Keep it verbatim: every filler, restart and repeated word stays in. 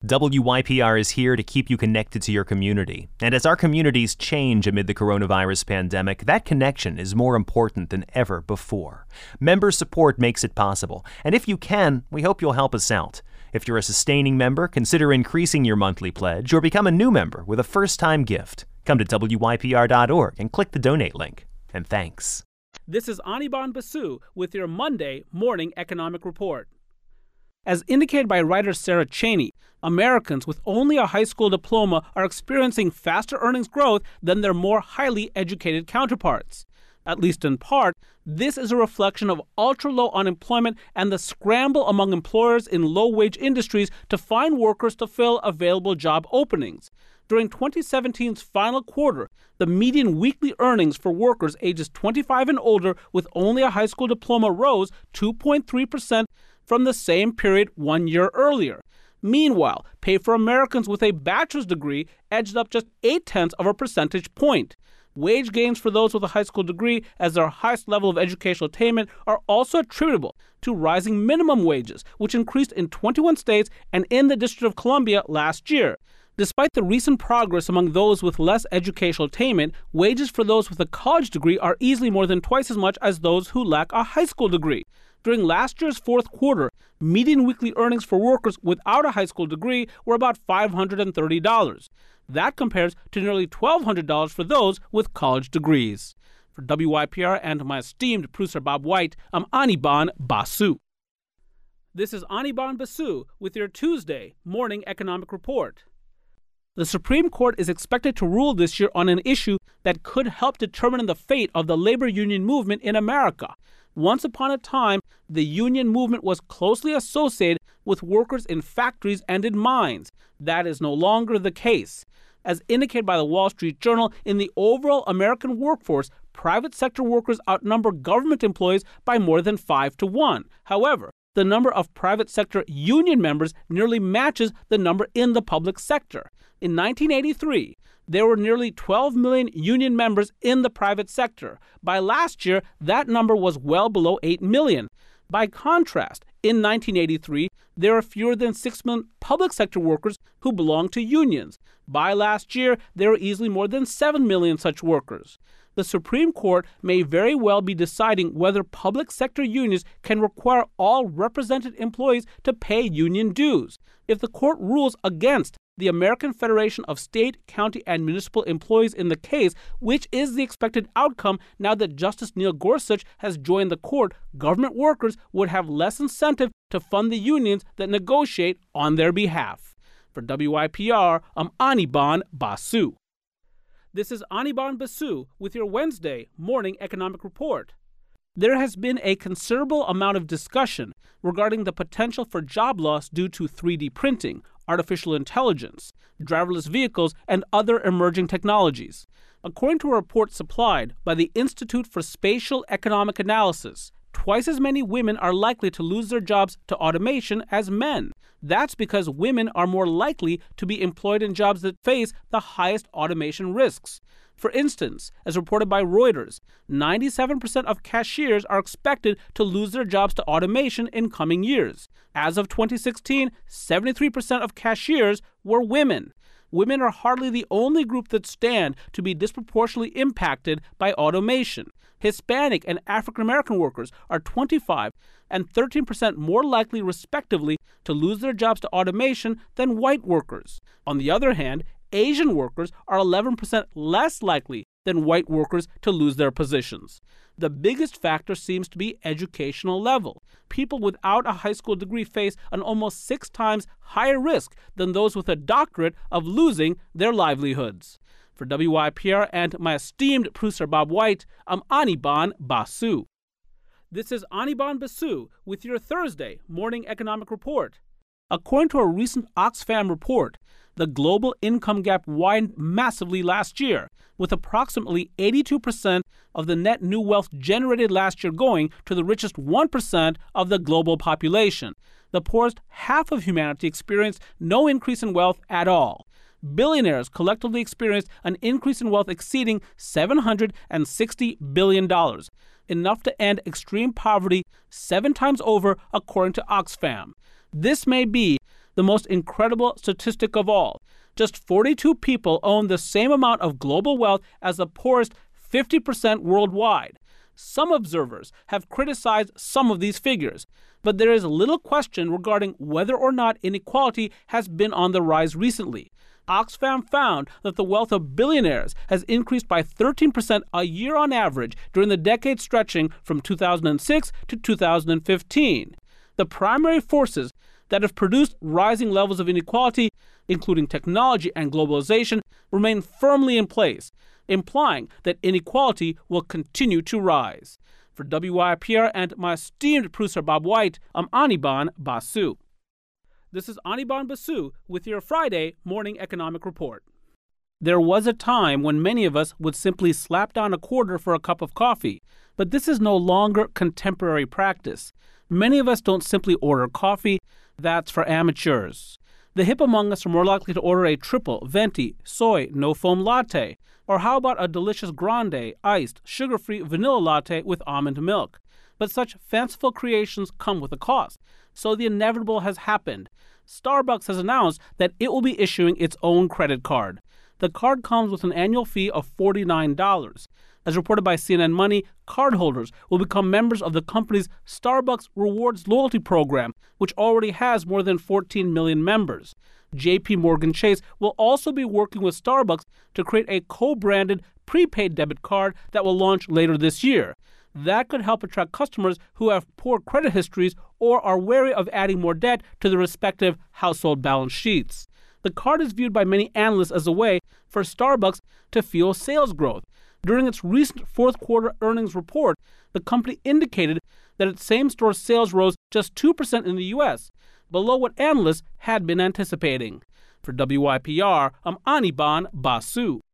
W Y P R is here to keep you connected to your community. And as our communities change amid the coronavirus pandemic, that connection is more important than ever before. Member support makes it possible. And if you can, we hope you'll help us out. If you're a sustaining member, consider increasing your monthly pledge or become a new member with a first-time gift. Come to W Y P R dot org and click the donate link. And thanks. This is Anirban Basu with your Monday Morning Economic Report. As indicated by writer Sarah Cheney, Americans with only a high school diploma are experiencing faster earnings growth than their more highly educated counterparts. At least in part, this is a reflection of ultra-low unemployment and the scramble among employers in low-wage industries to find workers to fill available job openings. During twenty seventeen's final quarter, the median weekly earnings for workers ages twenty-five and older with only a high school diploma rose two point three percent from the same period one year earlier. Meanwhile, pay for Americans with a bachelor's degree edged up just eight-tenths of a percentage point. Wage gains for those with a high school degree as their highest level of educational attainment are also attributable to rising minimum wages, which increased in twenty-one states and in the District of Columbia last year. Despite the recent progress among those with less educational attainment, wages for those with a college degree are easily more than twice as much as those who lack a high school degree. During last year's fourth quarter, median weekly earnings for workers without a high school degree were about five hundred thirty dollars. That compares to nearly twelve hundred dollars for those with college degrees. For W Y P R and my esteemed producer Bob White, I'm Anirban Basu. This is Anirban Basu with your Tuesday Morning Economic Report. The Supreme Court is expected to rule this year on an issue that could help determine the fate of the labor union movement in America. Once upon a time, the union movement was closely associated with workers in factories and in mines. That is no longer the case. As indicated by the Wall Street Journal, in the overall American workforce, private sector workers outnumber government employees by more than five to one. However, the number of private sector union members nearly matches the number in the public sector. In nineteen eighty-three, there were nearly twelve million union members in the private sector. By last year, that number was well below eight million. By contrast, in nineteen eighty-three, there were fewer than six million public sector workers who belonged to unions. By last year, there were easily more than seven million such workers. The Supreme Court may very well be deciding whether public sector unions can require all represented employees to pay union dues. If the court rules against the American Federation of State, County, and Municipal Employees in the case, which is the expected outcome now that Justice Neil Gorsuch has joined the court, government workers would have less incentive to fund the unions that negotiate on their behalf. For W Y P R, I'm Anirban Basu. This is Anirban Basu with your Wednesday Morning Economic Report. There has been a considerable amount of discussion regarding the potential for job loss due to three D printing, artificial intelligence, driverless vehicles, and other emerging technologies. According to a report supplied by the Institute for Spatial Economic Analysis, twice as many women are likely to lose their jobs to automation as men. That's because women are more likely to be employed in jobs that face the highest automation risks. For instance, as reported by Reuters, ninety-seven percent of cashiers are expected to lose their jobs to automation in coming years. As of twenty sixteen, seventy-three percent of cashiers were women. Women are hardly the only group that stand to be disproportionately impacted by automation. Hispanic and African American workers are twenty-five and thirteen percent more likely, respectively, to lose their jobs to automation than white workers. On the other hand, Asian workers are eleven percent less likely than white workers to lose their positions. The biggest factor seems to be educational level. People without a high school degree face an almost six times higher risk than those with a doctorate of losing their livelihoods. For W Y P R and my esteemed producer Bob White, I'm Anirban Basu. This is Anirban Basu with your Thursday Morning Economic Report. According to a recent Oxfam report, the global income gap widened massively last year, with approximately eighty-two percent of the net new wealth generated last year going to the richest one percent of the global population. The poorest half of humanity experienced no increase in wealth at all. Billionaires collectively experienced an increase in wealth exceeding seven hundred sixty billion dollars, enough to end extreme poverty seven times over, according to Oxfam. This may be the the most incredible statistic of all. Just forty-two people own the same amount of global wealth as the poorest fifty percent worldwide. Some observers have criticized some of these figures, but there is little question regarding whether or not inequality has been on the rise recently. Oxfam found that the wealth of billionaires has increased by thirteen percent a year on average during the decade stretching from two thousand six to two thousand fifteen. The primary forces that have produced rising levels of inequality, including technology and globalization, remain firmly in place, implying that inequality will continue to rise. For W Y P R and my esteemed producer Bob White, I'm Anirban Basu. This is Anirban Basu with your Friday Morning Economic Report. There was a time when many of us would simply slap down a quarter for a cup of coffee, but this is no longer contemporary practice. Many of us don't simply order coffee. That's for amateurs. The hip among us are more likely to order a triple, venti, soy, no-foam latte. Or how about a delicious grande, iced, sugar-free vanilla latte with almond milk? But such fanciful creations come with a cost. So the inevitable has happened. Starbucks has announced that it will be issuing its own credit card. The card comes with an annual fee of forty-nine dollars. As reported by C N N Money, cardholders will become members of the company's Starbucks Rewards loyalty program, which already has more than fourteen million members. J P Morgan Chase will also be working with Starbucks to create a co-branded prepaid debit card that will launch later this year. That could help attract customers who have poor credit histories or are wary of adding more debt to their respective household balance sheets. The card is viewed by many analysts as a way for Starbucks to fuel sales growth. During its recent fourth quarter earnings report, the company indicated that its same-store sales rose just two percent in the U S, below what analysts had been anticipating. For W Y P R, I'm Anirban Basu.